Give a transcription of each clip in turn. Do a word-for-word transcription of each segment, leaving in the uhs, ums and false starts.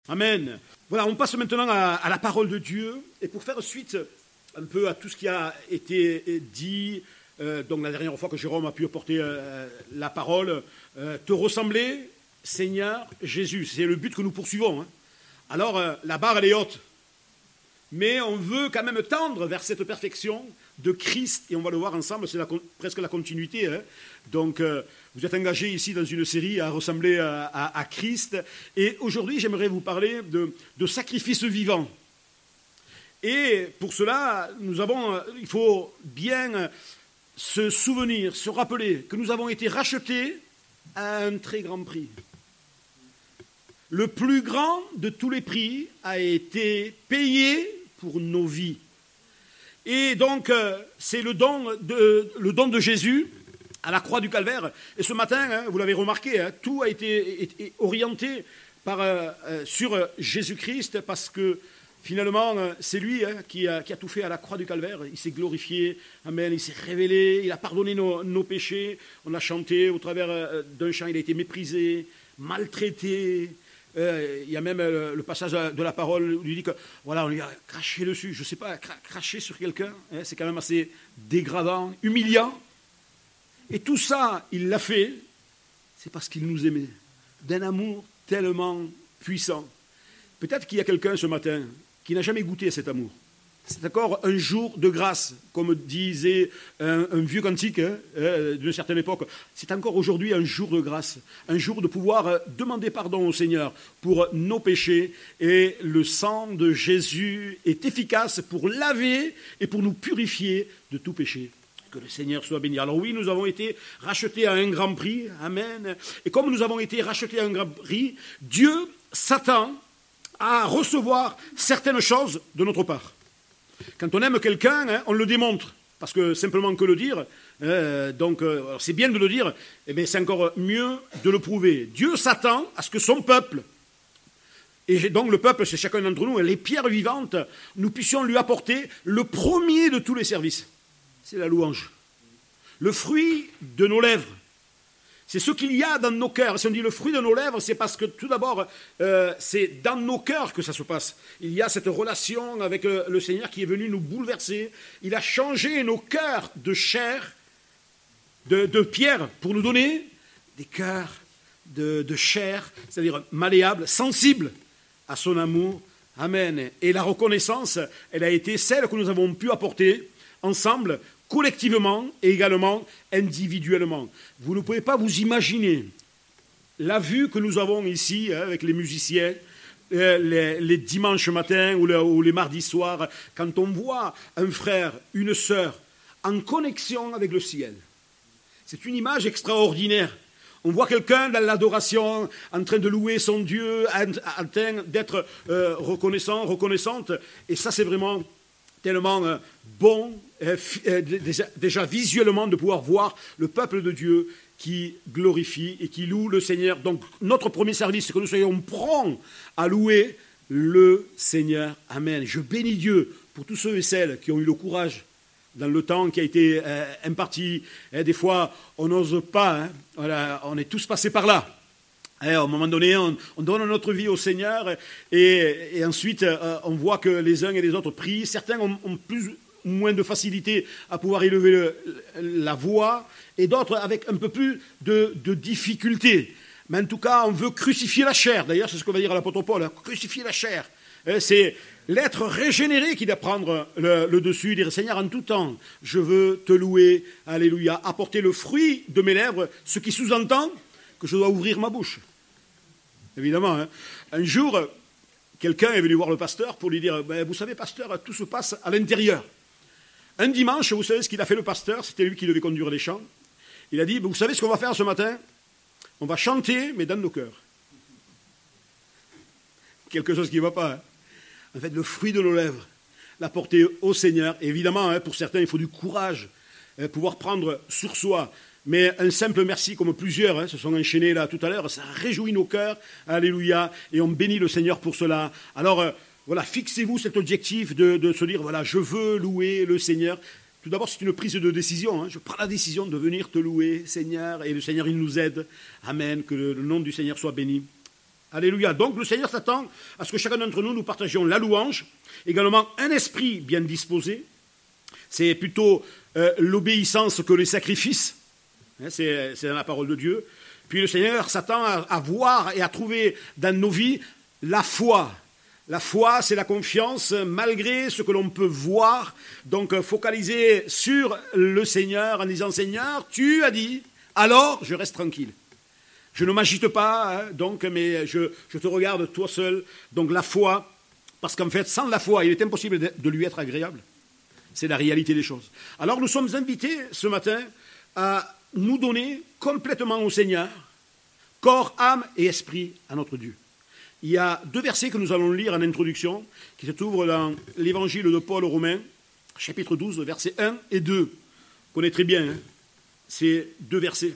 Amen. Voilà, on passe maintenant à, à la parole de Dieu. Et pour faire suite un peu à tout ce qui a été dit, euh, donc la dernière fois que Jérôme a pu apporter euh, la parole, euh, te ressembler, Seigneur Jésus. C'est le but que nous poursuivons. Hein. Alors, euh, la barre, elle est haute. Mais on veut quand même tendre vers cette perfection de Christ. Et on va le voir ensemble, c'est la, presque la continuité. Hein. Donc, euh, vous êtes engagés ici dans une série à ressembler à, à, à Christ. Et aujourd'hui, j'aimerais vous parler de, de sacrifice vivant. Et pour cela, nous avons, il faut bien se souvenir, se rappeler que nous avons été rachetés à un très grand prix. Le plus grand de tous les prix a été payé pour nos vies. Et donc, euh, c'est le don, de, le don de Jésus à la croix du Calvaire. Et ce matin, hein, vous l'avez remarqué, hein, tout a été, été orienté par, euh, euh, sur Jésus-Christ parce que finalement, euh, c'est lui hein, qui, a, qui a tout fait à la croix du Calvaire. Il s'est glorifié, amen, il s'est révélé, il a pardonné nos, nos péchés. On a chanté au travers euh, d'un chant, il a été méprisé, maltraité. Euh, il y a même euh, le passage de la parole où il dit que voilà, on lui a craché dessus. Je ne sais pas, cra- cracher sur quelqu'un, hein, c'est quand même assez dégradant, humiliant. Et tout ça, il l'a fait, c'est parce qu'il nous aimait, d'un amour tellement puissant. Peut-être qu'il y a quelqu'un ce matin qui n'a jamais goûté à cet amour. C'est encore un jour de grâce, comme disait un, un vieux cantique hein, euh, d'une certaine époque. C'est encore aujourd'hui un jour de grâce, un jour de pouvoir demander pardon au Seigneur pour nos péchés. Et le sang de Jésus est efficace pour laver et pour nous purifier de tout péché. Que le Seigneur soit béni. Alors oui, nous avons été rachetés à un grand prix. Amen. Et comme nous avons été rachetés à un grand prix, Dieu s'attend à recevoir certaines choses de notre part. Quand on aime quelqu'un, hein, on le démontre, parce que simplement que le dire, euh, donc euh, c'est bien de le dire, eh bien, c'est encore mieux de le prouver. Dieu s'attend à ce que son peuple, et donc le peuple, c'est chacun d'entre nous, les pierres vivantes, nous puissions lui apporter le premier de tous les services. C'est la louange. Le fruit de nos lèvres. C'est ce qu'il y a dans nos cœurs. Si on dit le fruit de nos lèvres, c'est parce que tout d'abord, euh, c'est dans nos cœurs que ça se passe. Il y a cette relation avec le, le Seigneur qui est venu nous bouleverser. Il a changé nos cœurs de chair, de, de pierre, pour nous donner des cœurs de, de chair, c'est-à-dire malléables, sensibles à son amour. Amen. Et la reconnaissance, elle a été celle que nous avons pu apporter ensemble, collectivement et également individuellement. Vous ne pouvez pas vous imaginer la vue que nous avons ici hein, avec les musiciens, euh, les, les dimanches matins ou, le, ou les mardis soirs, quand on voit un frère, une sœur en connexion avec le ciel. C'est une image extraordinaire. On voit quelqu'un dans l'adoration en train de louer son Dieu, en train d'être euh, reconnaissant, reconnaissante, et ça c'est vraiment tellement euh, bon, euh, euh, déjà, déjà visuellement, de pouvoir voir le peuple de Dieu qui glorifie et qui loue le Seigneur. Donc, notre premier service, c'est que nous soyons prompts à louer le Seigneur. Amen. Je bénis Dieu pour tous ceux et celles qui ont eu le courage dans le temps qui a été euh, imparti. Et des fois, on n'ose pas, hein. Voilà, on est tous passés par là. Et à un moment donné, on, on donne notre vie au Seigneur et, et ensuite, euh, on voit que les uns et les autres prient. Certains ont, ont plus ou moins de facilité à pouvoir élever le, la voix et d'autres avec un peu plus de, de difficulté. Mais en tout cas, on veut crucifier la chair. D'ailleurs, c'est ce que va dire l'apôtre Paul, hein, crucifier la chair. Et c'est l'être régénéré qui doit prendre le, le dessus, dire « Seigneur, en tout temps, je veux te louer, alléluia, apporter le fruit de mes lèvres, ce qui sous-entend que je dois ouvrir ma bouche. » Évidemment, hein. Un jour, quelqu'un est venu voir le pasteur pour lui dire ben, « Vous savez, pasteur, tout se passe à l'intérieur. » Un dimanche, vous savez ce qu'il a fait le pasteur, c'était lui qui devait conduire les chants. Il a dit ben, « Vous savez ce qu'on va faire ce matin? On va chanter, mais dans nos cœurs. » Quelque chose qui ne va pas. Hein. En fait, le fruit de nos lèvres, l'apporter au Seigneur. Et évidemment, hein, pour certains, il faut du courage, hein, pouvoir prendre sur soi. Mais un simple merci, comme plusieurs hein, se sont enchaînés là tout à l'heure, ça réjouit nos cœurs, alléluia, et on bénit le Seigneur pour cela. Alors, euh, voilà, fixez-vous cet objectif de, de se dire, voilà, je veux louer le Seigneur. Tout d'abord, c'est une prise de décision. Hein. Je prends la décision de venir te louer, Seigneur, et le Seigneur, il nous aide. Amen, que le, le nom du Seigneur soit béni. Alléluia. Donc le Seigneur s'attend à ce que chacun d'entre nous, nous partagions la louange, également un esprit bien disposé. C'est plutôt euh, l'obéissance que les sacrifices. Hein, c'est, c'est dans la parole de Dieu. Puis le Seigneur s'attend à, à voir et à trouver dans nos vies la foi. La foi, c'est la confiance malgré ce que l'on peut voir. Donc focaliser sur le Seigneur en disant « Seigneur, tu as dit, alors je reste tranquille. Je ne m'agite pas, hein, donc, mais je, je te regarde toi seul. » Donc la foi, parce qu'en fait, sans la foi, il est impossible de, de lui être agréable. C'est la réalité des choses. Alors nous sommes invités ce matin à nous donner complètement au Seigneur, corps, âme et esprit à notre Dieu. Il y a deux versets que nous allons lire en introduction, qui se trouvent dans l'évangile de Paul aux Romains, chapitre douze, versets un et deux. Vous connaissez très bien hein, ces deux versets.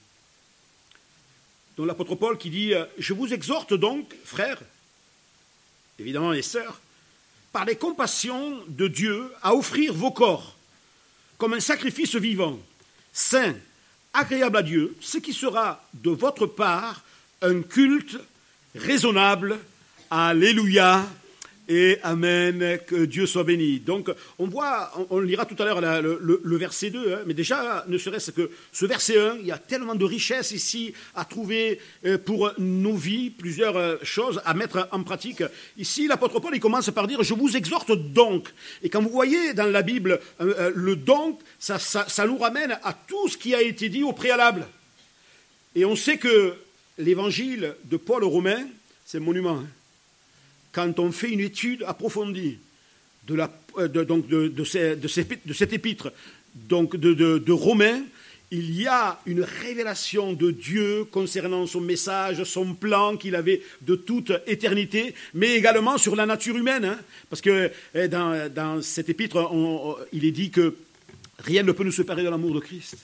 Donc l'apôtre Paul qui dit « Je vous exhorte donc, frères, évidemment les sœurs, par les compassions de Dieu, à offrir vos corps comme un sacrifice vivant, saint, agréable à Dieu, ce qui sera de votre part un culte raisonnable. Alléluia et amen, que Dieu soit béni. » Donc on voit, on, on lira tout à l'heure la, le, le, le verset deux, hein, mais déjà, ne serait-ce que ce verset un, il y a tellement de richesses ici à trouver euh, pour nos vies, plusieurs euh, choses à mettre en pratique. Ici, l'apôtre Paul, il commence par dire « Je vous exhorte donc ». Et quand vous voyez dans la Bible euh, euh, le « donc », ça, ça, ça nous ramène à tout ce qui a été dit au préalable. Et on sait que l'évangile de Paul aux Romains, c'est un monument. Hein. Quand on fait une étude approfondie de, la, de, donc de, de, ces, de, ces, de cet épître donc de, de, de Romains, il y a une révélation de Dieu concernant son message, son plan qu'il avait de toute éternité, mais également sur la nature humaine. Hein, parce que dans, dans cet épître, on, on, il est dit que rien ne peut nous séparer de l'amour de Christ.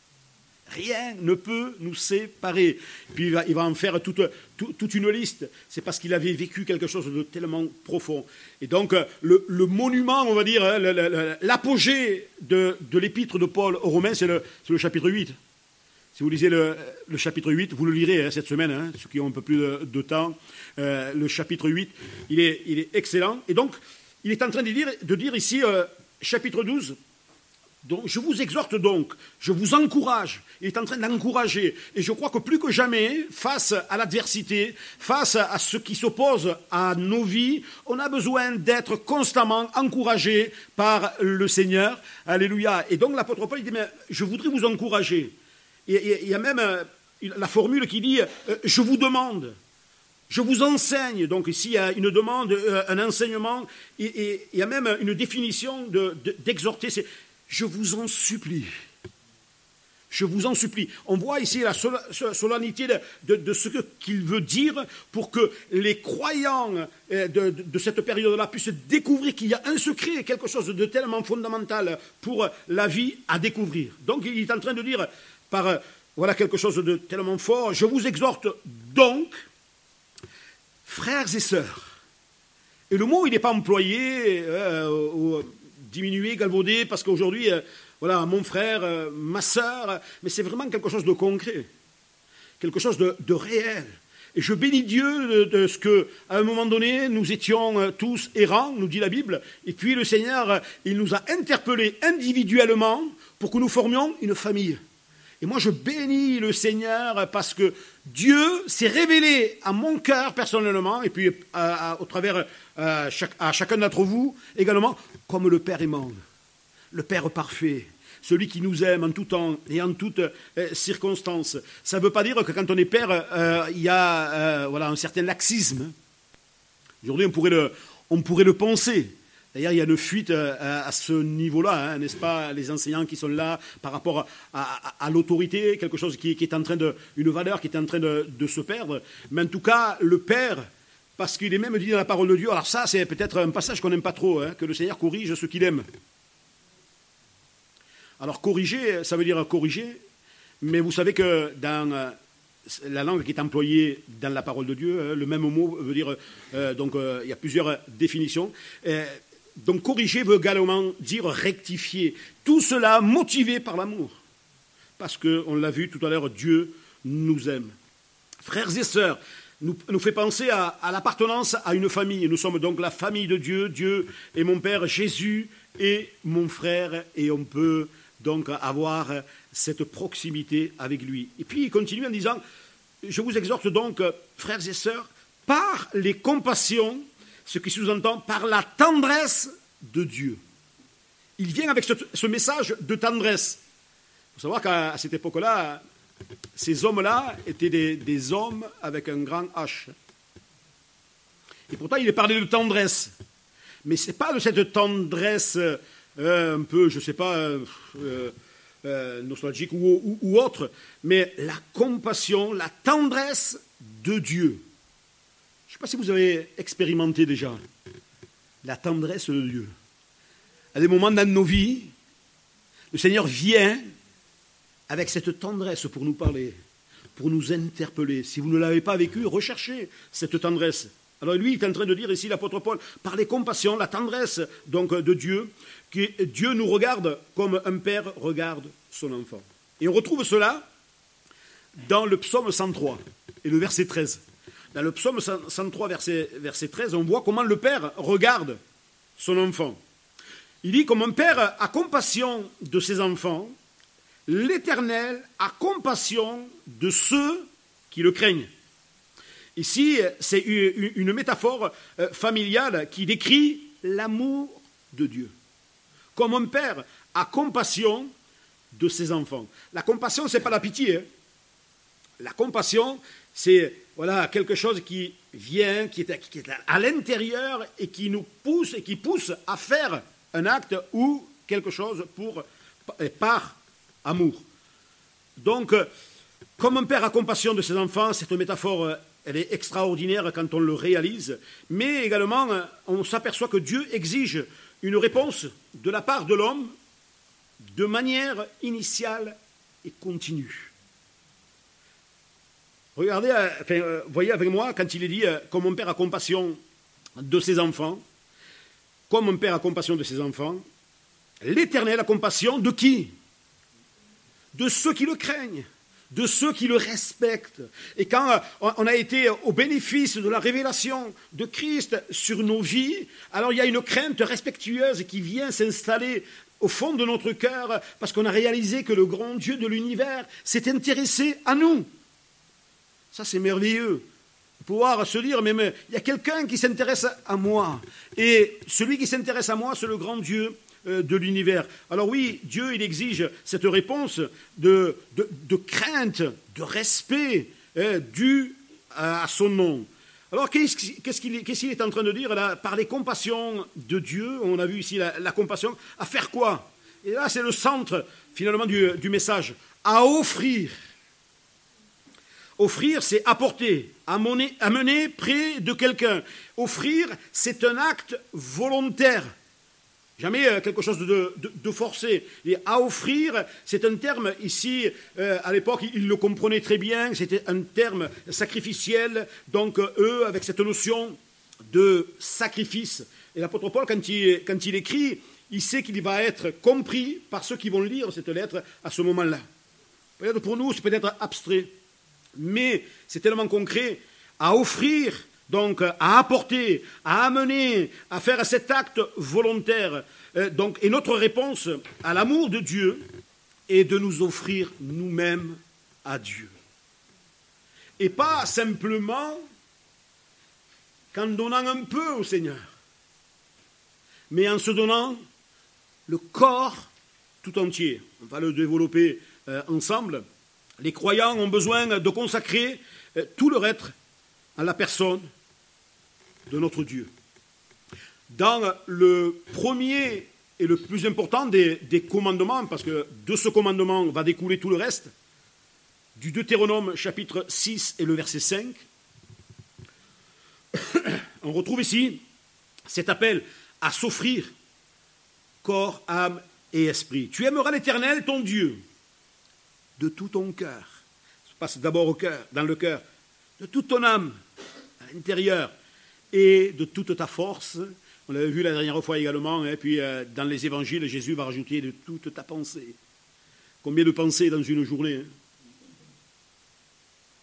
Rien ne peut nous séparer. Puis il va, il va en faire toute, toute, toute une liste. C'est parce qu'il avait vécu quelque chose de tellement profond. Et donc, le, le monument, on va dire, le, le, l'apogée de, de l'épître de Paul aux Romains, c'est le, c'est le chapitre huit. Si vous lisez le, le chapitre huit, vous le lirez hein, cette semaine, hein, ceux qui ont un peu plus de, de temps. Euh, le chapitre huit, il est, il est excellent. Et donc, il est en train de dire, de dire ici, euh, chapitre douze, donc, je vous exhorte donc, je vous encourage, il est en train d'encourager, et je crois que plus que jamais, face à l'adversité, face à ce qui s'oppose à nos vies, on a besoin d'être constamment encouragé par le Seigneur. Alléluia. Et donc l'apôtre Paul dit, mais je voudrais vous encourager. Et il y a même la formule qui dit, je vous demande. Je vous enseigne, donc ici il y a une demande, un enseignement, et, et il y a même une définition de, de, d'exhorter, c'est je vous en supplie. Je vous en supplie. On voit ici la solennité de, de, de ce qu'il veut dire pour que les croyants de, de, de cette période-là puissent découvrir qu'il y a un secret, quelque chose de tellement fondamental pour la vie à découvrir. Donc il est en train de dire par voilà quelque chose de tellement fort. Je vous exhorte donc, frères et sœurs. Et le mot, il n'est pas employé euh, au diminué, galvaudé, parce qu'aujourd'hui, euh, voilà, mon frère, euh, ma sœur, mais c'est vraiment quelque chose de concret, quelque chose de, de réel. Et je bénis Dieu de, de ce qu'à un moment donné, nous étions euh, tous errants, nous dit la Bible, et puis le Seigneur, euh, il nous a interpellés individuellement pour que nous formions une famille. Et moi, je bénis le Seigneur parce que Dieu s'est révélé à mon cœur personnellement, et puis à, à, au travers à, chaque, à chacun d'entre vous également, comme le Père aimant, le Père parfait, celui qui nous aime en tout temps et en toutes euh, circonstances. Ça ne veut pas dire que quand on est père, euh, il y a euh, voilà, un certain laxisme. Aujourd'hui, on pourrait le, on pourrait le penser. D'ailleurs, il y a une fuite à ce niveau-là, hein, n'est-ce pas, les enseignants qui sont là par rapport à, à, à l'autorité, quelque chose qui, qui est en train de, une valeur qui est en train de, de se perdre. Mais en tout cas, le Père, parce qu'il est même dit dans la parole de Dieu, alors ça, c'est peut-être un passage qu'on n'aime pas trop, hein, que le Seigneur corrige ce qu'il aime. Alors, corriger, ça veut dire corriger, mais vous savez que dans la langue qui est employée dans la parole de Dieu, le même mot veut dire, euh, donc euh, il y a plusieurs définitions. Euh, Donc corriger veut également dire rectifier. Tout cela motivé par l'amour. Parce qu'on l'a vu tout à l'heure, Dieu nous aime. Frères et sœurs, nous, nous fait penser à, à l'appartenance à une famille. Nous sommes donc la famille de Dieu. Dieu est mon Père, Jésus est mon frère, et on peut donc avoir cette proximité avec lui. Et puis il continue en disant, je vous exhorte donc, frères et sœurs, par les compassions, ce qui sous-entend par la tendresse de Dieu. Il vient avec ce, ce message de tendresse. Il faut savoir qu'à cette époque-là, ces hommes-là étaient des, des hommes avec un grand H. Et pourtant, il est parlé de tendresse. Mais ce n'est pas de cette tendresse euh, un peu, je ne sais pas, euh, euh, nostalgique ou, ou, ou autre, mais la compassion, la tendresse de Dieu. Je ne sais pas si vous avez expérimenté déjà la tendresse de Dieu. À des moments dans nos vies, le Seigneur vient avec cette tendresse pour nous parler, pour nous interpeller. Si vous ne l'avez pas vécu, recherchez cette tendresse. Alors lui, il est en train de dire ici, l'apôtre Paul, par les compassions, la tendresse donc de Dieu, que Dieu nous regarde comme un père regarde son enfant. Et on retrouve cela dans le psaume cent trois et le verset treize. Dans le psaume cent trois, verset, verset treize, on voit comment le père regarde son enfant. Il dit, comme un père a compassion de ses enfants, l'Éternel a compassion de ceux qui le craignent. Ici, c'est une métaphore familiale qui décrit l'amour de Dieu. Comme un père a compassion de ses enfants. La compassion, ce n'est pas la pitié. Hein. La compassion, c'est voilà, quelque chose qui vient, qui est, qui est à l'intérieur et qui nous pousse, et qui pousse à faire un acte ou quelque chose pour, par amour. Donc, comme un père a compassion de ses enfants, cette métaphore, elle est extraordinaire quand on le réalise, mais également, on s'aperçoit que Dieu exige une réponse de la part de l'homme de manière initiale et continue. Regardez, enfin, voyez avec moi, quand il est dit « comme un père a compassion de ses enfants », comme un père a compassion de ses enfants, l'Éternel a compassion de qui? De ceux qui le craignent, de ceux qui le respectent. Et quand on a été au bénéfice de la révélation de Christ sur nos vies, alors il y a une crainte respectueuse qui vient s'installer au fond de notre cœur parce qu'on a réalisé que le grand Dieu de l'univers s'est intéressé à nous. Ça, c'est merveilleux. Pouvoir se dire, mais, mais il y a quelqu'un qui s'intéresse à moi. Et celui qui s'intéresse à moi, c'est le grand Dieu de l'univers. Alors oui, Dieu, il exige cette réponse de, de, de crainte, de respect eh, dû à, à son nom. Alors qu'est-ce, qu'est-ce, qu'il, qu'est-ce qu'il est en train de dire là? Par les compassions de Dieu, on a vu ici la, la compassion, à faire quoi? Et là, c'est le centre finalement du, du message, à offrir. Offrir, c'est apporter, amener, amener près de quelqu'un. Offrir, c'est un acte volontaire. Jamais quelque chose de, de, de forcé. Et à offrir, c'est un terme, ici, euh, à l'époque, ils le comprenaient très bien, c'était un terme sacrificiel, donc eux, avec cette notion de sacrifice. Et l'apôtre Paul, quand il, quand il écrit, il sait qu'il va être compris par ceux qui vont lire cette lettre à ce moment-là. Peut-être pour nous, c'est peut-être abstrait, mais c'est tellement concret. À offrir, donc à apporter, à amener, à faire cet acte volontaire. Euh, donc, et notre réponse à l'amour de Dieu est de nous offrir nous-mêmes à Dieu. Et pas simplement qu'en donnant un peu au Seigneur, mais en se donnant le corps tout entier. On va le développer euh, ensemble. Les croyants ont besoin de consacrer euh, tout leur être à la personne de notre Dieu. Dans le premier et le plus important des, des commandements, parce que de ce commandement va découler tout le reste, du Deutéronome chapitre six et le verset cinq, on retrouve ici cet appel à s'offrir corps, âme et esprit. Tu aimeras l'Éternel, ton Dieu, de tout ton cœur. Ça se passe d'abord au cœur, dans le cœur, de toute ton âme, à l'intérieur, et de toute ta force. On l'avait vu la dernière fois également, et puis euh, dans les évangiles, Jésus va rajouter de toute ta pensée. Combien de pensées dans une journée, hein?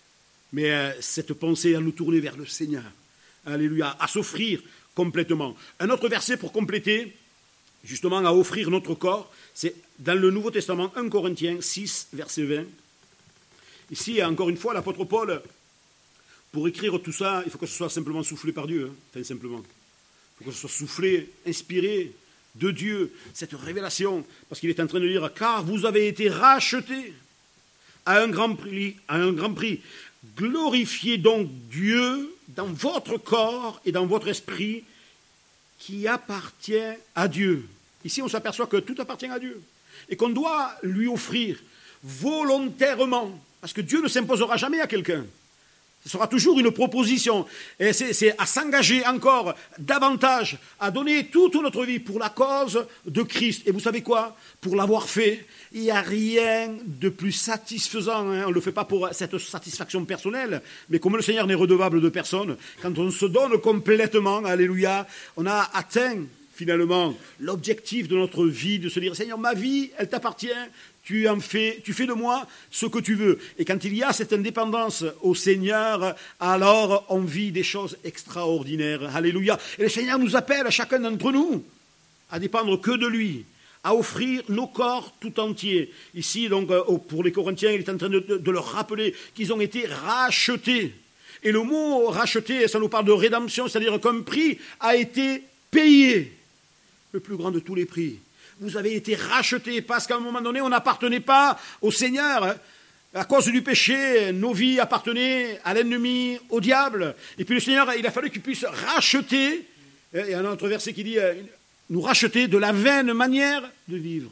Mais euh, cette pensée à nous tourner vers le Seigneur. Alléluia, à s'offrir complètement. Un autre verset pour compléter, justement à offrir notre corps, c'est dans le Nouveau Testament, un Corinthiens six, verset vingt. Ici, encore une fois, l'apôtre Paul, pour écrire tout ça, il faut que ce soit simplement soufflé par Dieu. Hein. Enfin, simplement. Il faut que ce soit soufflé, inspiré de Dieu, cette révélation. Parce qu'il est en train de dire, car vous avez été rachetés à un grand prix, à un grand prix. Glorifiez donc Dieu dans votre corps et dans votre esprit qui appartient à Dieu. Ici, on s'aperçoit que tout appartient à Dieu et qu'on doit lui offrir volontairement, parce que Dieu ne s'imposera jamais à quelqu'un. Ce sera toujours une proposition. Et c'est, c'est à s'engager encore davantage, à donner toute notre vie pour la cause de Christ. Et vous savez quoi? Pour l'avoir fait, il n'y a rien de plus satisfaisant. Hein. On ne le fait pas pour cette satisfaction personnelle, mais comme le Seigneur n'est redevable de personne, quand on se donne complètement, alléluia, on a atteint finalement l'objectif de notre vie, de se dire, Seigneur, ma vie, elle t'appartient. Tu en fais, tu fais de moi ce que tu veux. Et quand il y a cette indépendance au Seigneur, alors on vit des choses extraordinaires. Alléluia. Et le Seigneur nous appelle, à chacun d'entre nous, à dépendre que de lui, à offrir nos corps tout entiers. Ici, donc, pour les Corinthiens, il est en train de, de, de leur rappeler qu'ils ont été rachetés. Et le mot racheté, ça nous parle de rédemption, c'est-à-dire qu'un prix a été payé. Le plus grand de tous les prix. Vous avez été rachetés parce qu'à un moment donné, on n'appartenait pas au Seigneur. À cause du péché, nos vies appartenaient à l'ennemi, au diable. Et puis le Seigneur, il a fallu qu'il puisse racheter. Il y a un autre verset qui dit, nous racheter de la vaine manière de vivre.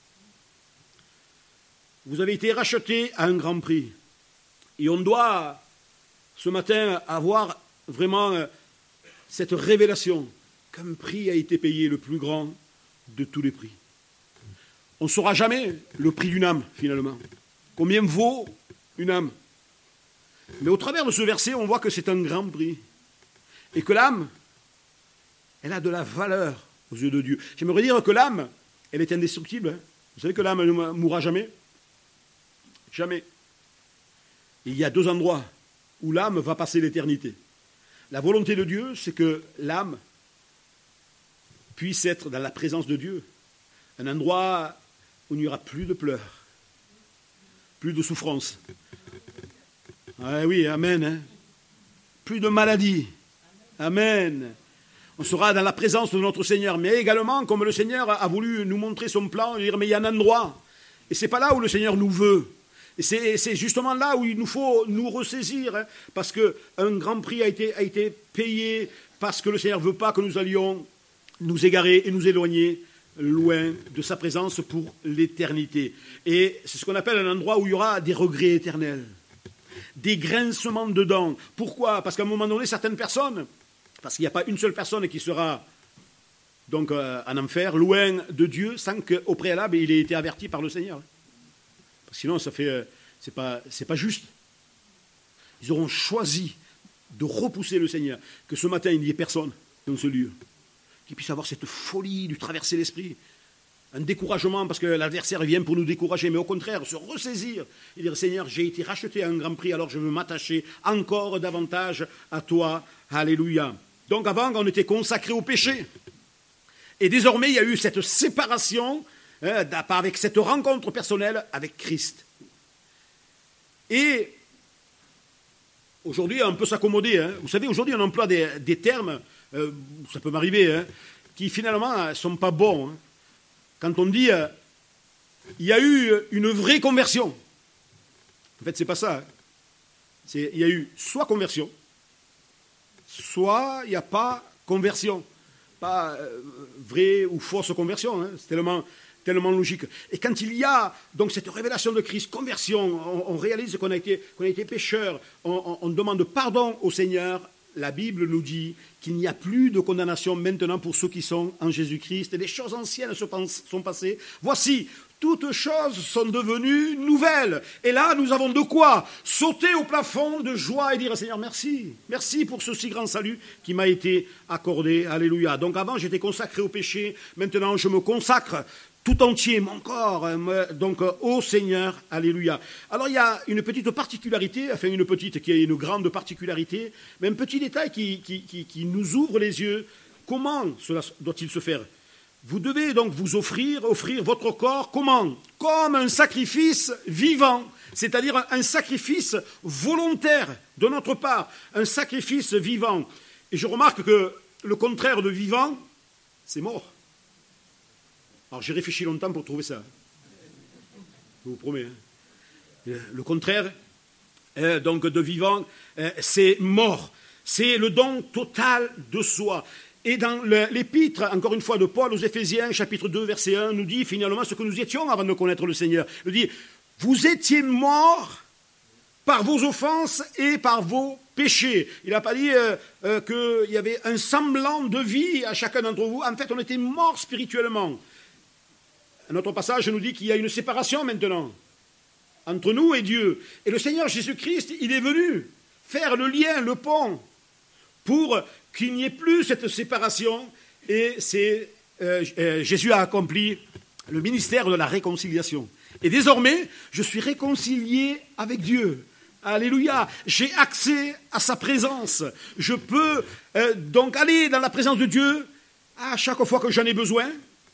Vous avez été rachetés à un grand prix. Et on doit, ce matin, avoir vraiment cette révélation qu'un prix a été payé, le plus grand de tous les prix. On ne saura jamais le prix d'une âme, finalement. Combien vaut une âme? Mais au travers de ce verset, on voit que c'est un grand prix. Et que l'âme, elle a de la valeur aux yeux de Dieu. J'aimerais dire que l'âme, elle est indestructible. Hein. Vous savez que l'âme ne mourra jamais? Jamais. Et il y a deux endroits où l'âme va passer l'éternité. La volonté de Dieu, c'est que l'âme puisse être dans la présence de Dieu, un endroit où il n'y aura plus de pleurs, plus de souffrance. Ah oui, amen. Hein. Plus de maladies. Amen. On sera dans la présence de notre Seigneur, mais également, comme le Seigneur a voulu nous montrer son plan, dire, mais il y a un endroit, et ce n'est pas là où le Seigneur nous veut. Et c'est, c'est justement là où il nous faut nous ressaisir, hein, parce qu'un grand prix a été, a été payé, parce que le Seigneur ne veut pas que nous allions nous égarer et nous éloigner loin de sa présence pour l'éternité. Et c'est ce qu'on appelle un endroit où il y aura des regrets éternels, des grincements de dents. Pourquoi? Parce qu'à un moment donné, certaines personnes, parce qu'il n'y a pas une seule personne qui sera donc euh, en enfer, loin de Dieu, sans qu'au préalable, il ait été averti par le Seigneur. Parce que sinon, ça fait, euh, c'est pas, c'est pas juste. Ils auront choisi de repousser le Seigneur, que ce matin, il n'y ait personne dans ce lieu qui puisse avoir cette folie, lui traverser l'esprit, un découragement, parce que l'adversaire vient pour nous décourager, mais au contraire, se ressaisir et dire, Seigneur, j'ai été racheté à un grand prix, alors je veux m'attacher encore davantage à toi. Alléluia. Donc avant, on était consacré au péché. Et désormais, il y a eu cette séparation, hein, avec cette rencontre personnelle avec Christ. Et aujourd'hui, on peut s'accommoder. Hein. Vous savez, aujourd'hui, on emploie des, des termes, euh, ça peut m'arriver, hein, qui finalement ne sont pas bons. Hein. Quand on dit, euh, il y a eu une vraie conversion. En fait, ce n'est pas ça. Hein. C'est, il y a eu soit conversion, soit il n'y a pas conversion. Pas euh, vraie ou fausse conversion. Hein. C'est tellement... tellement logique. Et quand il y a donc cette révélation de Christ, conversion, on, on réalise qu'on a été, qu'on a été pécheur, on, on, on demande pardon au Seigneur, la Bible nous dit qu'il n'y a plus de condamnation maintenant pour ceux qui sont en Jésus-Christ, et les choses anciennes sont passées. Voici, toutes choses sont devenues nouvelles. Et là, nous avons de quoi sauter au plafond de joie et dire, Seigneur, merci. Merci pour ce si grand salut qui m'a été accordé. Alléluia. Donc avant, j'étais consacré au péché. Maintenant, je me consacre tout entier, mon corps, donc au Seigneur, alléluia. Alors il y a une petite particularité, enfin une petite qui est une grande particularité, mais un petit détail qui, qui, qui, qui nous ouvre les yeux. Comment cela doit-il se faire? Vous devez donc vous offrir, offrir votre corps, comment? Comme un sacrifice vivant, c'est-à-dire un sacrifice volontaire de notre part, un sacrifice vivant. Et je remarque que le contraire de vivant, c'est mort. Alors j'ai réfléchi longtemps pour trouver ça. Je vous promets. Hein. Le contraire euh, donc de vivant, euh, c'est mort. C'est le don total de soi. Et dans l'épître, encore une fois, de Paul aux Éphésiens, chapitre deux, verset un, nous dit finalement ce que nous étions avant de connaître le Seigneur. Il nous dit, vous étiez morts par vos offenses et par vos péchés. Il n'a pas dit euh, euh, qu'il y avait un semblant de vie à chacun d'entre vous. En fait, on était morts spirituellement. Un autre passage nous dit qu'il y a une séparation maintenant entre nous et Dieu. Et le Seigneur Jésus-Christ, il est venu faire le lien, le pont, pour qu'il n'y ait plus cette séparation. Et c'est, euh, euh, Jésus a accompli le ministère de la réconciliation. Et désormais, je suis réconcilié avec Dieu. Alléluia. J'ai accès à sa présence. Je peux euh, donc aller dans la présence de Dieu à chaque fois que j'en ai besoin.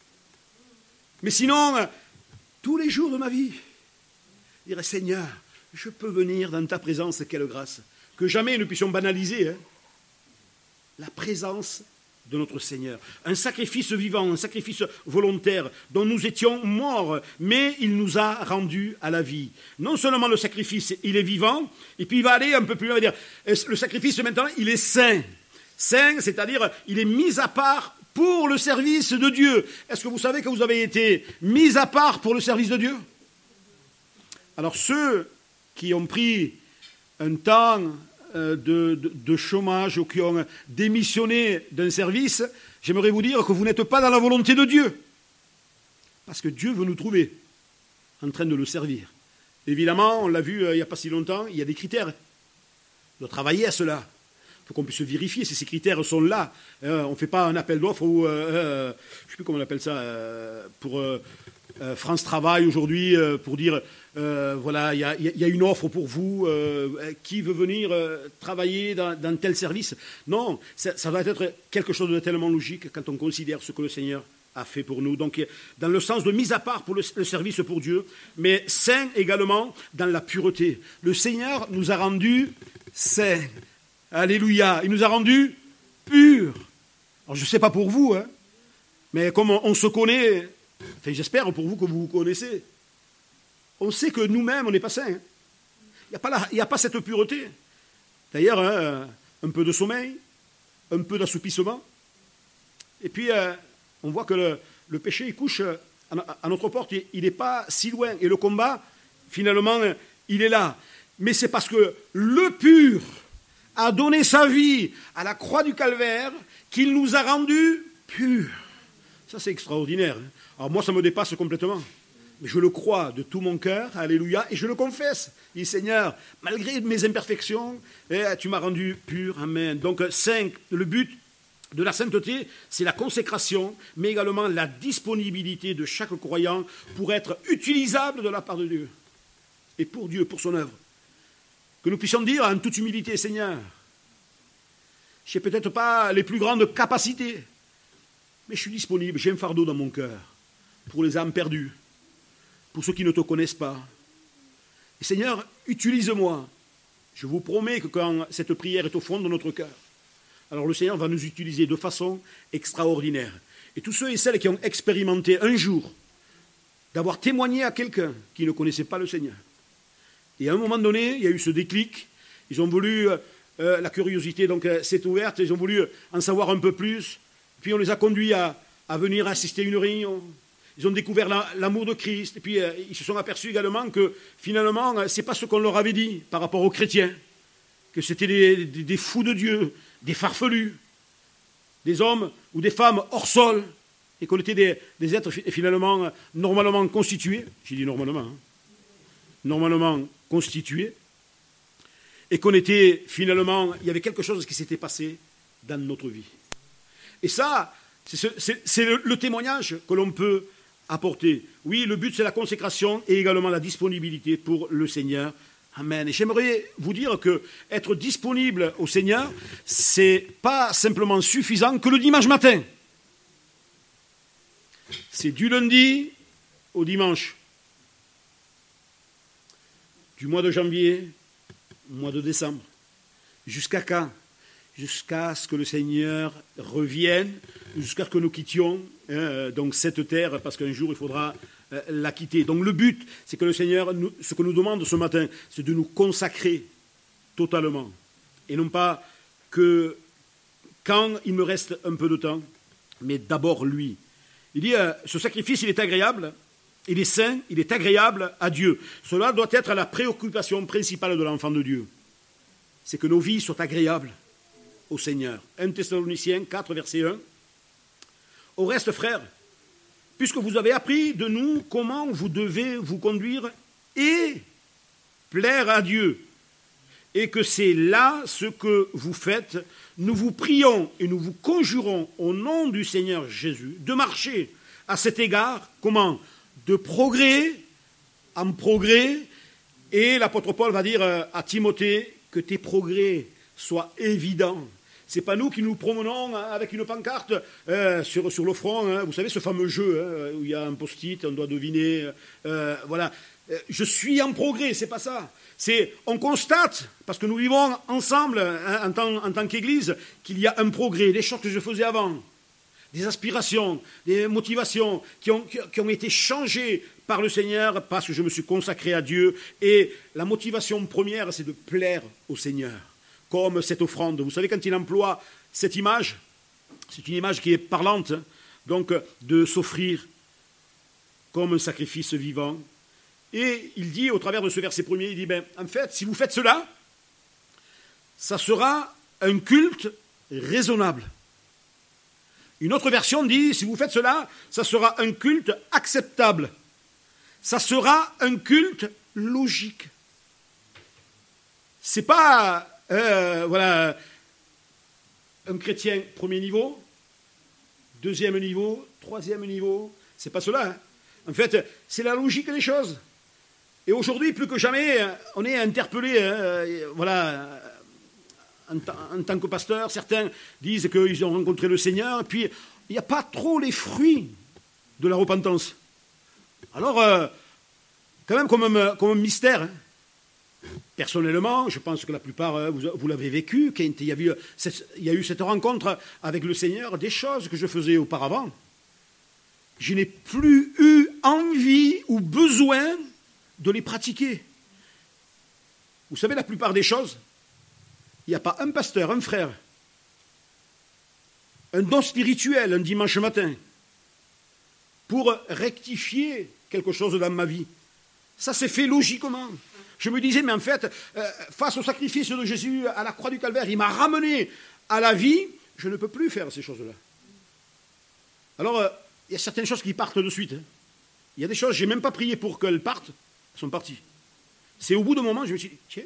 Mais sinon, euh, tous les jours de ma vie, je dirais, Seigneur, je peux venir dans ta présence, quelle grâce. Que jamais nous puissions banaliser hein, la présence de notre Seigneur. Un sacrifice vivant, un sacrifice volontaire dont nous étions morts, mais il nous a rendus à la vie. Non seulement le sacrifice, il est vivant, et puis il va aller un peu plus loin, il va dire, le sacrifice maintenant, il est saint. Saint, c'est-à-dire, il est mis à part pour le service de Dieu. Est-ce que vous savez que vous avez été mis à part pour le service de Dieu? Alors ceux qui ont pris un temps de, de, de chômage ou qui ont démissionné d'un service, j'aimerais vous dire que vous n'êtes pas dans la volonté de Dieu. Parce que Dieu veut nous trouver en train de le servir. Évidemment, on l'a vu euh, il n'y a pas si longtemps, il y a des critères. On doit travailler à cela. Il faut qu'on puisse vérifier si ces critères sont là. Euh, on ne fait pas un appel d'offres ou, euh, euh, je ne sais plus comment on appelle ça, euh, pour euh, euh, France Travail aujourd'hui, euh, pour dire, euh, voilà, il y, y, y a une offre pour vous, euh, qui veut venir euh, travailler dans, dans tel service. Non, ça, ça va être quelque chose de tellement logique quand on considère ce que le Seigneur a fait pour nous. Donc, dans le sens de mise à part pour le, le service pour Dieu, mais saint également dans la pureté. Le Seigneur nous a rendus saints. Alléluia. Il nous a rendus purs. Alors, je ne sais pas pour vous, hein, mais comme on, on se connaît, enfin, j'espère pour vous que vous vous connaissez, on sait que nous-mêmes, on n'est pas saints. Hein. Il n'y a pas la, il n'y a pas cette pureté. D'ailleurs, hein, un peu de sommeil, un peu d'assoupissement, et puis euh, on voit que le, le péché, il couche à, à notre porte, il n'est pas si loin. Et le combat, finalement, il est là. Mais c'est parce que le pur a donné sa vie à la croix du calvaire qu'il nous a rendus purs. Ça, c'est extraordinaire. Hein. Alors moi, ça me dépasse complètement. Mais je le crois de tout mon cœur, alléluia, et je le confesse. Je dis, Seigneur, malgré mes imperfections, eh, tu m'as rendu pur, amen. Donc, cinq, le but de la sainteté, c'est la consécration, mais également la disponibilité de chaque croyant pour être utilisable de la part de Dieu. Et pour Dieu, pour son œuvre. Que nous puissions dire en toute humilité, Seigneur, je n'ai peut-être pas les plus grandes capacités, mais je suis disponible, j'ai un fardeau dans mon cœur pour les âmes perdues, pour ceux qui ne te connaissent pas. Et Seigneur, utilise-moi. Je vous promets que quand cette prière est au fond de notre cœur, alors le Seigneur va nous utiliser de façon extraordinaire. Et tous ceux et celles qui ont expérimenté un jour d'avoir témoigné à quelqu'un qui ne connaissait pas le Seigneur, et à un moment donné, il y a eu ce déclic, ils ont voulu, euh, la curiosité donc euh, s'est ouverte, ils ont voulu en savoir un peu plus, puis on les a conduits à, à venir assister à une réunion. Ils ont découvert la, l'amour de Christ, et puis euh, ils se sont aperçus également que finalement, euh, ce n'est pas ce qu'on leur avait dit par rapport aux chrétiens, que c'était des, des, des fous de Dieu, des farfelus, des hommes ou des femmes hors sol, et qu'on était des, des êtres finalement normalement constitués, j'ai dit normalement, hein, normalement constitués, et qu'on était finalement, il y avait quelque chose qui s'était passé dans notre vie. Et ça, c'est, ce, c'est, c'est le, le témoignage que l'on peut apporter. Oui, le but, c'est la consécration et également la disponibilité pour le Seigneur. Amen. Et j'aimerais vous dire que être disponible au Seigneur, c'est pas simplement suffisant que le dimanche matin. C'est du lundi au dimanche. Du mois de janvier au mois de décembre. Jusqu'à quand? Jusqu'à ce que le Seigneur revienne, jusqu'à ce que nous quittions hein, donc cette terre, parce qu'un jour il faudra euh, la quitter. Donc le but, c'est que le Seigneur, nous, ce que nous demande ce matin, c'est de nous consacrer totalement. Et non pas que quand il me reste un peu de temps, mais d'abord lui. Il dit, euh, ce sacrifice, il est agréable, il est saint, il est agréable à Dieu. Cela doit être la préoccupation principale de l'enfant de Dieu. C'est que nos vies soient agréables au Seigneur. un Thessaloniciens quatre, verset un. Au reste, frères, puisque vous avez appris de nous comment vous devez vous conduire et plaire à Dieu, et que c'est là ce que vous faites, nous vous prions et nous vous conjurons au nom du Seigneur Jésus de marcher à cet égard, comment? De progrès en progrès, et l'apôtre Paul va dire à Timothée que tes progrès soient évidents. Ce n'est pas nous qui nous promenons avec une pancarte euh, sur, sur le front, hein, vous savez ce fameux jeu hein, où il y a un post-it, on doit deviner, euh, voilà. Je suis en progrès, c'est pas ça. C'est, on constate, parce que nous vivons ensemble hein, en tant, en tant qu'Église, qu'il y a un progrès, des choses que je faisais avant, des aspirations, des motivations qui ont, qui, qui ont été changées par le Seigneur parce que je me suis consacré à Dieu. Et la motivation première, c'est de plaire au Seigneur. Comme cette offrande. Vous savez, quand il emploie cette image, c'est une image qui est parlante, donc de s'offrir comme un sacrifice vivant. Et il dit, au travers de ce verset premier, il dit, ben, en fait, si vous faites cela, ça sera un culte raisonnable. Une autre version dit, si vous faites cela, ça sera un culte acceptable. Ça sera un culte logique. C'est pas... Euh, voilà, un chrétien premier niveau, deuxième niveau, troisième niveau, c'est pas cela. Hein. En fait, c'est la logique des choses. Et aujourd'hui, plus que jamais, on est interpellé, hein, voilà, en, t- en tant que pasteur, certains disent qu'ils ont rencontré le Seigneur, et puis il n'y a pas trop les fruits de la repentance. Alors, euh, quand même comme un, comme un mystère, hein. Personnellement, je pense que la plupart, vous, vous l'avez vécu, quand il y, a eu cette, il y a eu cette rencontre avec le Seigneur, des choses que je faisais auparavant. Je n'ai plus eu envie ou besoin de les pratiquer. Vous savez, la plupart des choses, il n'y a pas un pasteur, un frère, un don spirituel un dimanche matin pour rectifier quelque chose dans ma vie. Ça s'est fait logiquement. Je me disais, mais en fait, euh, face au sacrifice de Jésus à la croix du Calvaire, il m'a ramené à la vie, je ne peux plus faire ces choses-là. Alors, euh, il y a certaines choses qui partent de suite. Hein. Il y a des choses, je n'ai même pas prié pour qu'elles partent, elles sont parties. C'est au bout d'un moment, je me suis dit, tiens,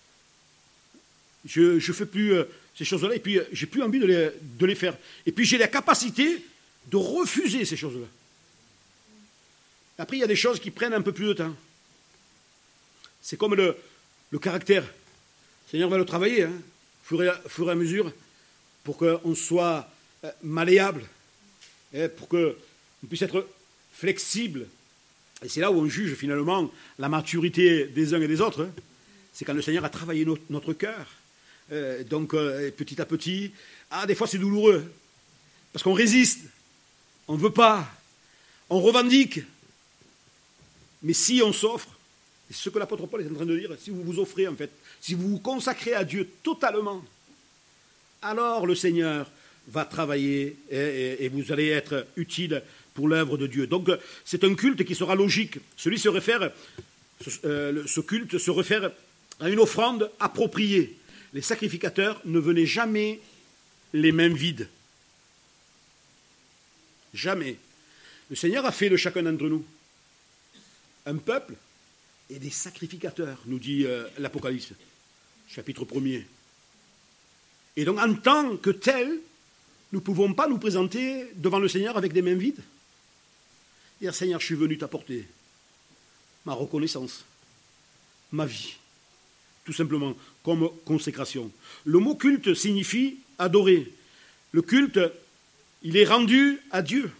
je ne fais plus euh, ces choses-là, et puis euh, j'ai plus envie de les, de les faire. Et puis j'ai la capacité de refuser ces choses-là. Après, il y a des choses qui prennent un peu plus de temps. C'est comme le, le caractère. Le Seigneur va le travailler, hein, au fur et à, au fur et à mesure, pour qu'on soit euh, malléable, hein, pour qu'on puisse être flexible. Et c'est là où on juge finalement la maturité des uns et des autres. Hein. C'est quand le Seigneur a travaillé notre, notre cœur. Euh, donc, euh, petit à petit, ah, des fois c'est douloureux, parce qu'on résiste, on ne veut pas, on revendique. Mais si on s'offre, c'est ce que l'apôtre Paul est en train de dire, si vous vous offrez en fait, si vous vous consacrez à Dieu totalement, alors le Seigneur va travailler et, et, et vous allez être utile pour l'œuvre de Dieu. Donc c'est un culte qui sera logique. Celui se réfère, ce, euh, ce culte se réfère à une offrande appropriée. Les sacrificateurs ne venaient jamais les mains vides. Jamais. Le Seigneur a fait de chacun d'entre nous un peuple et des sacrificateurs, nous dit euh, l'Apocalypse, chapitre premier. Et donc, en tant que tel, nous ne pouvons pas nous présenter devant le Seigneur avec des mains vides. Dire, Seigneur, je suis venu t'apporter ma reconnaissance, ma vie, tout simplement, comme consécration. Le mot culte signifie adorer. Le culte, il est rendu à Dieu.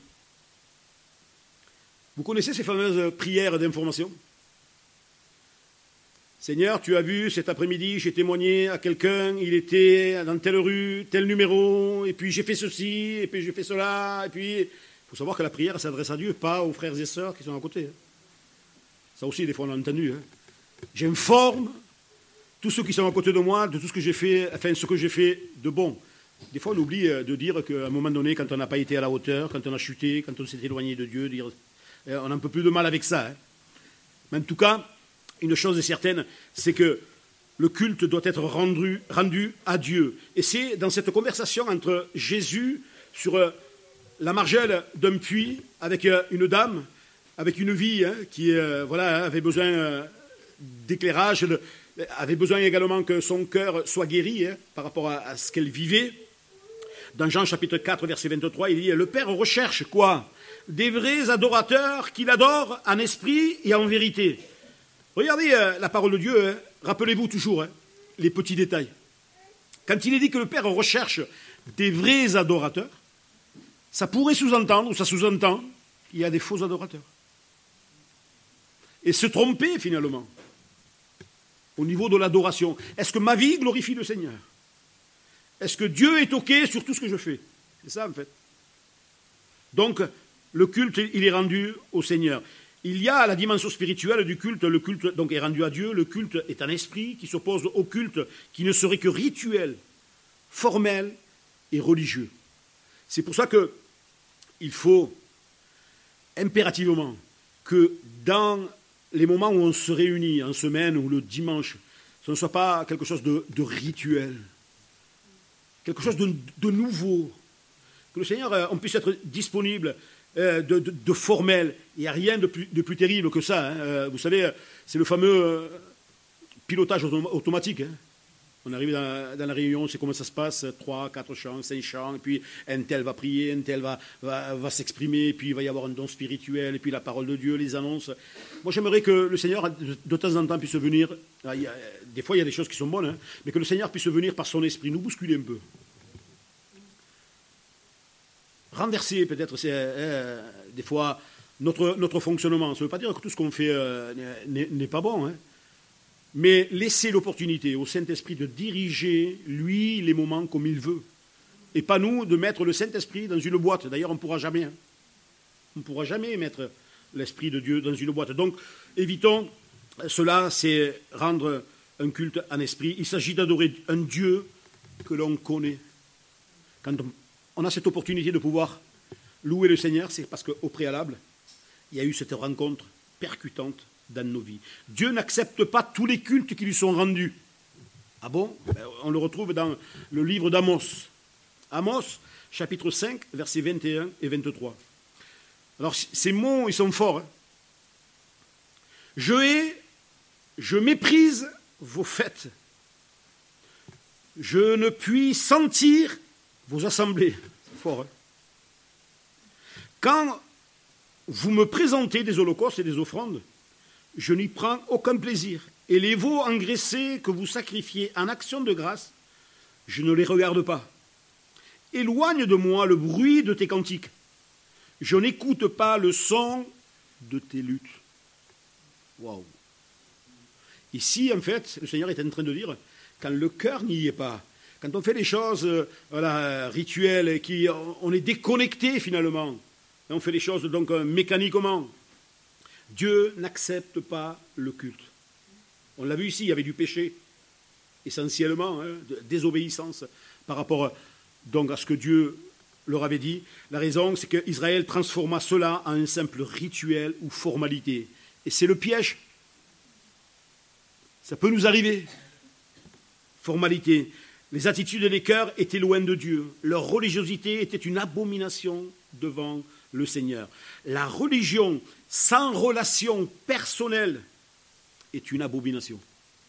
Vous connaissez ces fameuses prières d'information ? Seigneur, tu as vu, cet après-midi, j'ai témoigné à quelqu'un, il était dans telle rue, tel numéro, et puis j'ai fait ceci, et puis j'ai fait cela, et puis... Il faut savoir que la prière s'adresse à Dieu, pas aux frères et sœurs qui sont à côté. Ça aussi, des fois, on l'a entendu. Hein. J'informe tous ceux qui sont à côté de moi de tout ce que j'ai fait, enfin, ce que j'ai fait de bon. Des fois, on oublie de dire qu'à un moment donné, quand on n'a pas été à la hauteur, quand on a chuté, quand on s'est éloigné de Dieu, dire, on n'a un peu plus de mal avec ça. Hein. Mais en tout cas, une chose est certaine, c'est que le culte doit être rendu, rendu à Dieu. Et c'est dans cette conversation entre Jésus sur la margelle d'un puits avec une dame, avec une vie hein, qui euh, voilà, avait besoin euh, d'éclairage, de, avait besoin également que son cœur soit guéri hein, par rapport à, à ce qu'elle vivait. Dans Jean chapitre quatre, verset vingt-trois, il dit « Le Père recherche quoi ? Des vrais adorateurs qui l'adorent en esprit et en vérité. » Regardez euh, la parole de Dieu, hein, rappelez-vous toujours hein, les petits détails. Quand il est dit que le Père recherche des vrais adorateurs, ça pourrait sous-entendre, ou ça sous-entend, qu'il y a des faux adorateurs. Et se tromper, finalement, au niveau de l'adoration. Est-ce que ma vie glorifie le Seigneur ? Est-ce que Dieu est OK sur tout ce que je fais ? C'est ça, en fait. Donc, le culte, il est rendu au Seigneur. Il y a la dimension spirituelle du culte. Le culte, donc, est rendu à Dieu. Le culte est un esprit qui s'oppose au culte qui ne serait que rituel, formel et religieux. C'est pour ça qu'il faut impérativement que dans les moments où on se réunit, en semaine ou le dimanche, ce ne soit pas quelque chose de, de rituel, quelque chose de, de nouveau, que le Seigneur, on puisse être disponible euh, de, de, de formel. Il n'y a rien de plus, de plus terrible que ça. Hein. Vous savez, c'est le fameux euh, pilotage autom- automatique. Hein. On arrive dans, dans la réunion, c'est comment ça se passe, trois, quatre chants, cinq chants, et puis un tel va prier, un tel va, va, va s'exprimer, et puis il va y avoir un don spirituel, et puis la parole de Dieu, les annonces. Moi, j'aimerais que le Seigneur, de, de temps en temps, puisse venir, il y a, des fois il y a des choses qui sont bonnes, hein, mais que le Seigneur puisse venir par son esprit, nous bousculer un peu. Renverser peut-être, c'est, euh, des fois, notre, notre fonctionnement. Ça ne veut pas dire que tout ce qu'on fait euh, n'est, n'est pas bon, hein. Mais laisser l'opportunité au Saint-Esprit de diriger, lui, les moments comme il veut. Et pas nous de mettre le Saint-Esprit dans une boîte. D'ailleurs, on ne pourra jamais. Hein. On ne pourra jamais mettre l'Esprit de Dieu dans une boîte. Donc, évitons cela, c'est rendre un culte en esprit. Il s'agit d'adorer un Dieu que l'on connaît. Quand on a cette opportunité de pouvoir louer le Seigneur, c'est parce qu'au préalable, il y a eu cette rencontre percutante dans nos vies. Dieu n'accepte pas tous les cultes qui lui sont rendus. Ah bon ? Ben, on le retrouve dans le livre d'Amos. Amos, chapitre cinq, versets vingt et un et vingt-trois. Alors, ces mots, ils sont forts. Hein. Je hais, je méprise vos fêtes. Je ne puis sentir vos assemblées. C'est fort. Hein. Quand vous me présentez des holocaustes et des offrandes, je n'y prends aucun plaisir. Et les veaux engraissés que vous sacrifiez en action de grâce, je ne les regarde pas. Éloigne de moi le bruit de tes cantiques. Je n'écoute pas le son de tes luttes. Waouh! Ici, en fait, le Seigneur est en train de dire, quand le cœur n'y est pas, quand on fait les choses euh, voilà, rituelles, et qui, on est déconnecté finalement, on fait les choses donc euh, mécaniquement, Dieu n'accepte pas le culte. On l'a vu ici, il y avait du péché, essentiellement, hein, de désobéissance par rapport donc, à ce que Dieu leur avait dit. La raison, c'est qu'Israël transforma cela en un simple rituel ou formalité. Et c'est le piège. Ça peut nous arriver. Formalité. Les attitudes et les cœurs étaient loin de Dieu. Leur religiosité était une abomination devant le Seigneur. La religion sans relation personnelle est une abomination.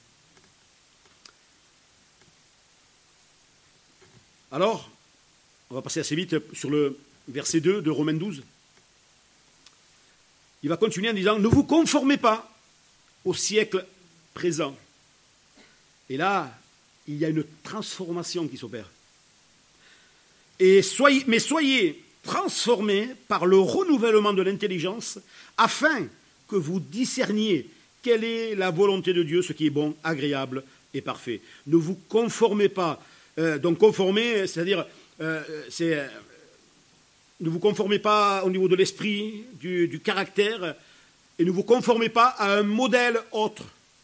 Alors, on va passer assez vite sur le verset deux de Romains douze. il va continuer en disant, ne vous conformez pas au siècle présent. Et là, il y a une transformation qui s'opère. Et soyez, mais soyez transformés par le renouvellement de l'intelligence afin que vous discerniez quelle est la volonté de Dieu, ce qui est bon, agréable et parfait. Ne vous conformez pas. Euh, donc conformer, c'est-à-dire, euh, c'est, euh, ne vous conformez pas au niveau de l'esprit, du, du caractère, et ne vous conformez pas à un modèle autre.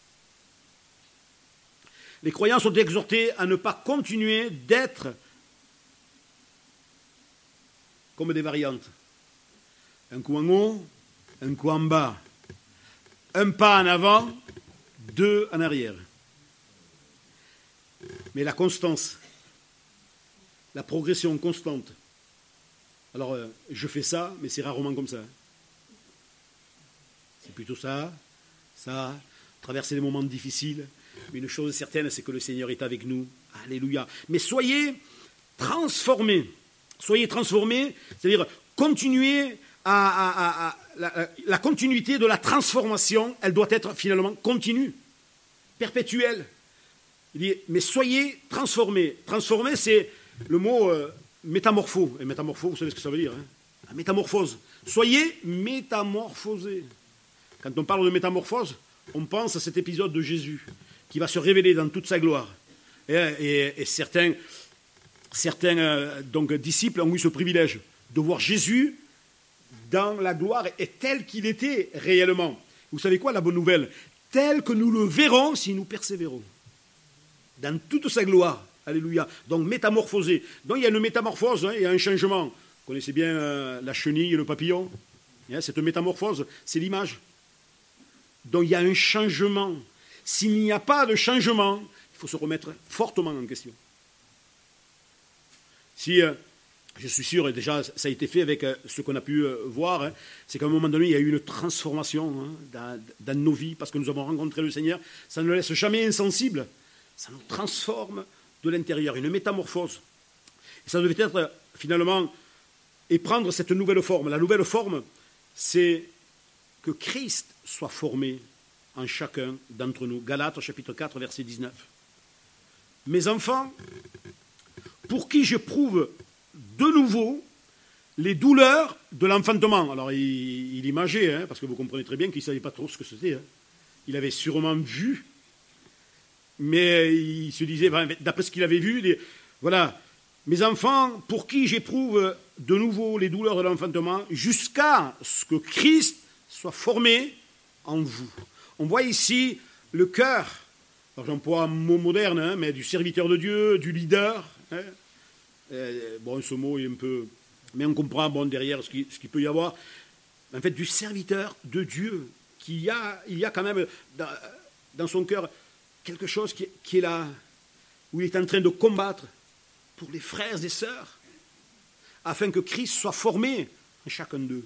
Les croyants sont exhortés à ne pas continuer d'être comme des variantes. Un coup en haut, un coup en bas. Un pas en avant, deux en arrière. Mais la constance, la progression constante. Alors, euh, je fais ça, mais c'est rarement comme ça. C'est plutôt ça, ça, traverser des moments difficiles. Mais une chose certaine, c'est que le Seigneur est avec nous. Alléluia. Mais soyez transformés. Soyez transformés, c'est-à-dire continuez à, à, à, à la, la continuité de la transformation, elle doit être finalement continue, perpétuelle. Il dit, mais soyez transformés. Transformés, c'est le mot euh, métamorpho. Et métamorpho, vous savez ce que ça veut dire, hein? La métamorphose. Soyez métamorphosés. Quand on parle de métamorphose, on pense à cet épisode de Jésus qui va se révéler dans toute sa gloire. Et, et, et certains... Certains euh, donc, disciples ont eu ce privilège de voir Jésus dans la gloire et tel qu'il était réellement. Vous savez quoi, la bonne nouvelle? Tel que nous le verrons si nous persévérons. Dans toute sa gloire. Alléluia. Donc métamorphosé. Donc il y a une métamorphose, hein, il y a un changement. Vous connaissez bien euh, la chenille et le papillon. Hein, cette métamorphose, c'est l'image. Donc il y a un changement. S'il n'y a pas de changement, il faut se remettre fortement en question. Si, euh, je suis sûr, et déjà ça a été fait avec euh, ce qu'on a pu euh, voir, hein, c'est qu'à un moment donné, il y a eu une transformation hein, dans, dans nos vies, parce que nous avons rencontré le Seigneur. Ça ne le laisse jamais insensible. Ça nous transforme de l'intérieur, une métamorphose. Et ça devait être, euh, finalement, et prendre cette nouvelle forme. La nouvelle forme, c'est que Christ soit formé en chacun d'entre nous. Galates, chapitre quatre, verset dix-neuf. Mes enfants, pour qui j'éprouve de nouveau les douleurs de l'enfantement. Alors, il, il imageait, hein, parce que vous comprenez très bien qu'il ne savait pas trop ce que c'était. Hein. Il avait sûrement vu, mais il se disait, d'après ce qu'il avait vu, les, voilà, mes enfants, pour qui j'éprouve de nouveau les douleurs de l'enfantement, jusqu'à ce que Christ soit formé en vous. On voit ici le cœur, alors j'emploie un mot moderne, hein, mais du serviteur de Dieu, du leader. Hein. Euh, bon, ce mot est un peu... Mais on comprend bon, derrière ce qu'il, ce qu'il peut y avoir. En fait, du serviteur de Dieu, qu'il y a, il y a quand même dans, dans son cœur quelque chose qui, qui est là, où il est en train de combattre pour les frères et sœurs, afin que Christ soit formé en chacun d'eux.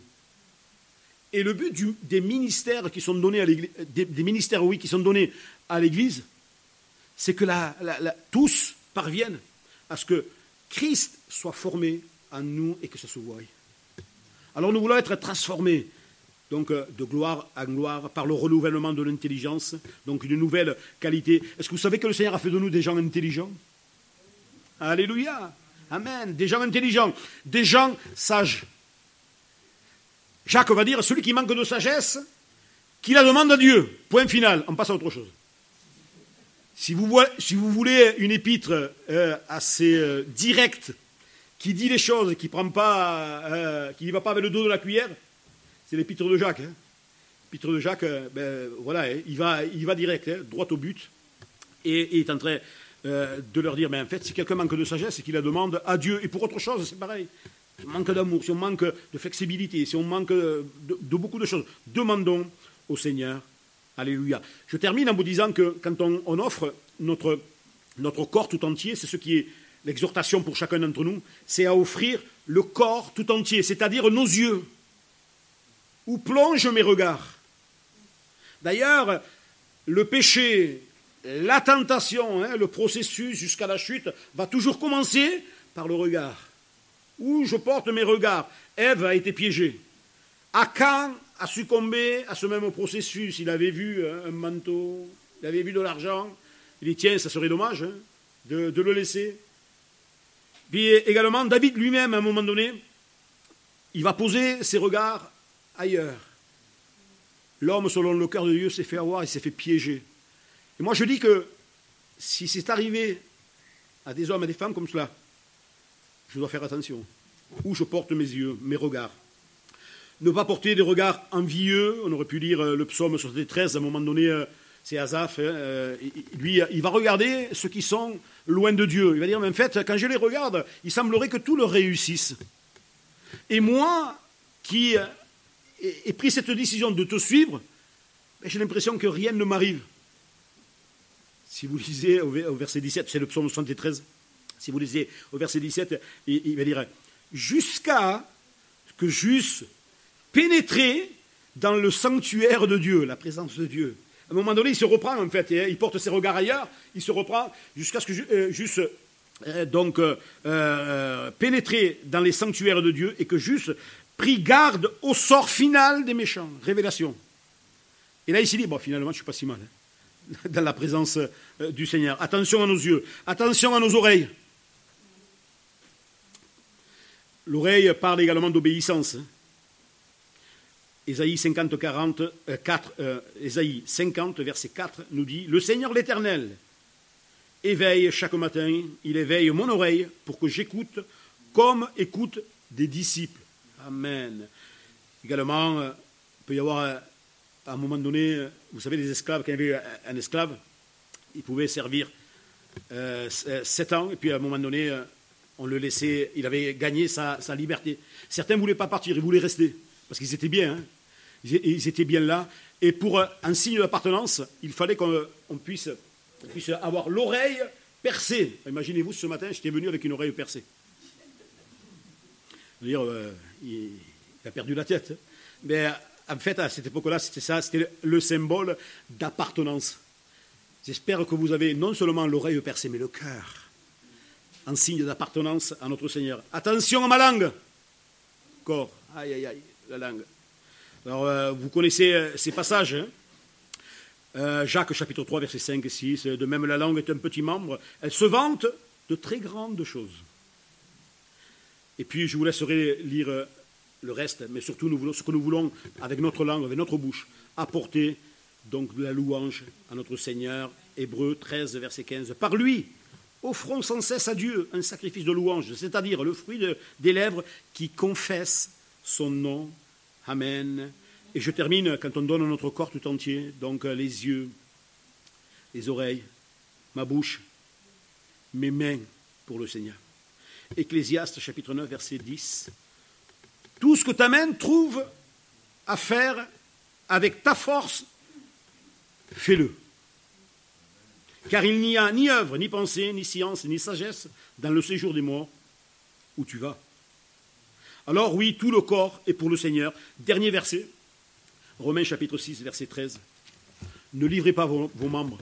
Et le but du, des ministères qui sont donnés à l'Église, des, des ministères, oui, qui sont donnés à l'Église, c'est que la, la, la, tous parviennent à ce que Christ soit formé en nous et que ça se voie. Alors nous voulons être transformés, donc de gloire en gloire, par le renouvellement de l'intelligence, donc une nouvelle qualité. Est-ce que vous savez que le Seigneur a fait de nous des gens intelligents? Alléluia, amen, des gens intelligents, des gens sages. Jacques va dire, celui qui manque de sagesse, qu'il la demande à Dieu. Point final, on passe à autre chose. Si vous, si vous voulez une épître euh, assez euh, directe, qui dit les choses, qui prend pas, euh, qui n'y va pas avec le dos de la cuillère, c'est l'épître de Jacques. Hein. L'épître de Jacques, euh, ben, voilà, hein, il, va, il va direct, hein, droit au but, et, et est en train euh, de leur dire, mais en fait, si quelqu'un manque de sagesse, c'est qu'il la demande à Dieu. Et pour autre chose, c'est pareil. Si on manque d'amour, si on manque de flexibilité, si on manque de, de, de beaucoup de choses, demandons au Seigneur. Alléluia. Je termine en vous disant que quand on, on offre notre, notre corps tout entier, c'est ce qui est l'exhortation pour chacun d'entre nous, c'est à offrir le corps tout entier, c'est-à-dire nos yeux. Où plongent mes regards? D'ailleurs, le péché, la tentation, hein, le processus jusqu'à la chute, va toujours commencer par le regard. Où je porte mes regards? Ève a été piégée. À quand a succombé à ce même processus. Il avait vu hein, un manteau, il avait vu de l'argent. Il dit, tiens, ça serait dommage hein, de, de le laisser. Puis également, David lui-même, à un moment donné, il va poser ses regards ailleurs. L'homme, selon le cœur de Dieu, s'est fait avoir, il s'est fait piéger. Et moi, je dis que si c'est arrivé à des hommes et des femmes comme cela, je dois faire attention. Où je porte mes yeux, mes regards. Ne pas porter des regards envieux. On aurait pu lire le psaume soixante-treize, à un moment donné, c'est Asaph. Hein, lui, il va regarder ceux qui sont loin de Dieu. Il va dire, mais en fait, quand je les regarde, il semblerait que tout leur réussisse. Et moi, qui ai pris cette décision de te suivre, j'ai l'impression que rien ne m'arrive. Si vous lisez au verset dix-sept, c'est le psaume soixante-treize, si vous lisez au verset dix-sept, il va dire « Jusqu'à ce que j'eusse pénétré dans le sanctuaire de Dieu, la présence de Dieu. » À un moment donné, il se reprend en fait, il porte ses regards ailleurs, il se reprend jusqu'à ce que j'eusse euh, donc euh, euh, pénétré dans les sanctuaires de Dieu et que j'eusse pris garde au sort final des méchants. Révélation. Et là, il s'est dit, bon, finalement, je ne suis pas si mal. Hein. Dans la présence du Seigneur. Attention à nos yeux, attention à nos oreilles. L'oreille parle également d'obéissance. Ésaïe cinquante, quarante, euh, quatre, euh, Ésaïe cinquante, verset quatre, nous dit « Le Seigneur l'Éternel éveille chaque matin, il éveille mon oreille pour que j'écoute comme écoutent des disciples. » Amen. Également, il peut y avoir... À un moment donné, vous savez, les esclaves, quand il y avait un esclave, il pouvait servir euh, sept ans, et puis à un moment donné, on le laissait, il avait gagné sa, sa liberté. Certains ne voulaient pas partir, ils voulaient rester, parce qu'ils étaient bien, hein. ils, ils étaient bien là. Et pour un signe d'appartenance, il fallait qu'on on puisse, on puisse avoir l'oreille percée. Imaginez-vous, ce matin, j'étais venu avec une oreille percée. C'est-à-dire, euh, il, il a perdu la tête. Mais en fait, à cette époque-là, c'était ça, c'était le symbole d'appartenance. J'espère que vous avez non seulement l'oreille percée, mais le cœur, en signe d'appartenance à notre Seigneur. Attention à ma langue. Corps, aïe, aïe, aïe, la langue. Alors, euh, vous connaissez euh, ces passages, hein euh, Jacques, chapitre trois, versets cinq et six. De même, la langue est un petit membre. Elle se vante de très grandes choses. Et puis, je vous laisserai lire... Euh, le reste, mais surtout nous voulons, ce que nous voulons avec notre langue, avec notre bouche, apporter donc de la louange à notre Seigneur. Hébreux treize, verset quinze. Par lui, offrons sans cesse à Dieu un sacrifice de louange, c'est-à-dire le fruit de, des lèvres qui confessent son nom. Amen. Et je termine quand on donne notre corps tout entier, donc les yeux, les oreilles, ma bouche, mes mains pour le Seigneur. Ecclésiaste chapitre neuf, verset dix. Tout ce que ta main trouve à faire avec ta force, fais-le. Car il n'y a ni œuvre, ni pensée, ni science, ni sagesse dans le séjour des morts où tu vas. Alors oui, tout le corps est pour le Seigneur. Dernier verset, Romains chapitre six, verset treize. Ne livrez pas vos, vos membres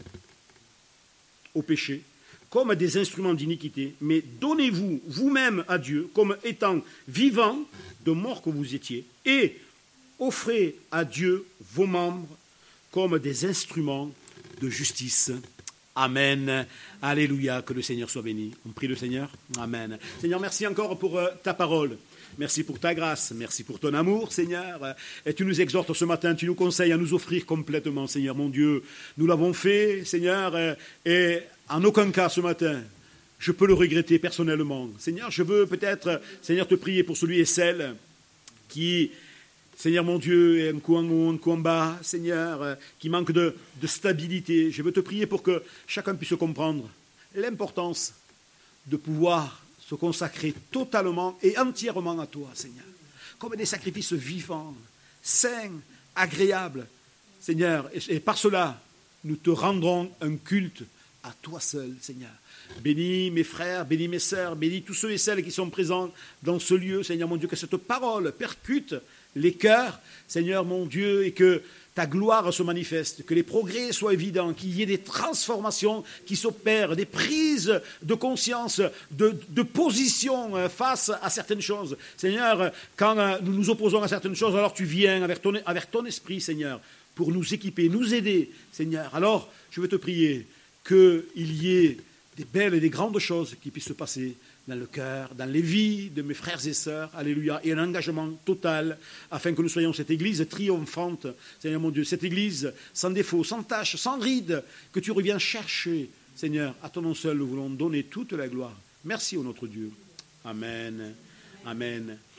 au péché comme des instruments d'iniquité, mais donnez-vous vous-même à Dieu comme étant vivants de mort que vous étiez, et offrez à Dieu vos membres comme des instruments de justice. Amen. Alléluia, que le Seigneur soit béni. On prie le Seigneur. Amen. Seigneur, merci encore pour euh, ta parole. Merci pour ta grâce, merci pour ton amour, Seigneur. Et tu nous exhortes ce matin, tu nous conseilles à nous offrir complètement, Seigneur mon Dieu. Nous l'avons fait, Seigneur, et en aucun cas ce matin, je peux le regretter personnellement. Seigneur, je veux peut-être, Seigneur, te prier pour celui et celle qui, Seigneur mon Dieu, est un coup en haut, un coup en bas, Seigneur, qui manque de, de stabilité. Je veux te prier pour que chacun puisse comprendre l'importance de pouvoir se consacrer totalement et entièrement à toi, Seigneur, comme des sacrifices vivants, sains, agréables, Seigneur. Et, et par cela, nous te rendrons un culte à toi seul, Seigneur. Bénis mes frères, bénis mes sœurs, bénis tous ceux et celles qui sont présents dans ce lieu, Seigneur mon Dieu, que cette parole percute les cœurs, Seigneur mon Dieu, et que ta gloire se manifeste, que les progrès soient évidents, qu'il y ait des transformations qui s'opèrent, des prises de conscience, de, de position face à certaines choses. Seigneur, quand nous nous opposons à certaines choses, alors tu viens avec ton, avec ton esprit, Seigneur, pour nous équiper, nous aider, Seigneur. Alors, je veux te prier qu'il y ait des belles et des grandes choses qui puissent se passer dans le cœur, dans les vies de mes frères et sœurs, alléluia, et un engagement total afin que nous soyons cette église triomphante, Seigneur mon Dieu, cette église sans défaut, sans tache, sans ride, que tu reviens chercher, Seigneur, à ton nom seul, nous voulons donner toute la gloire. Merci, ô notre Dieu. Amen. Amen.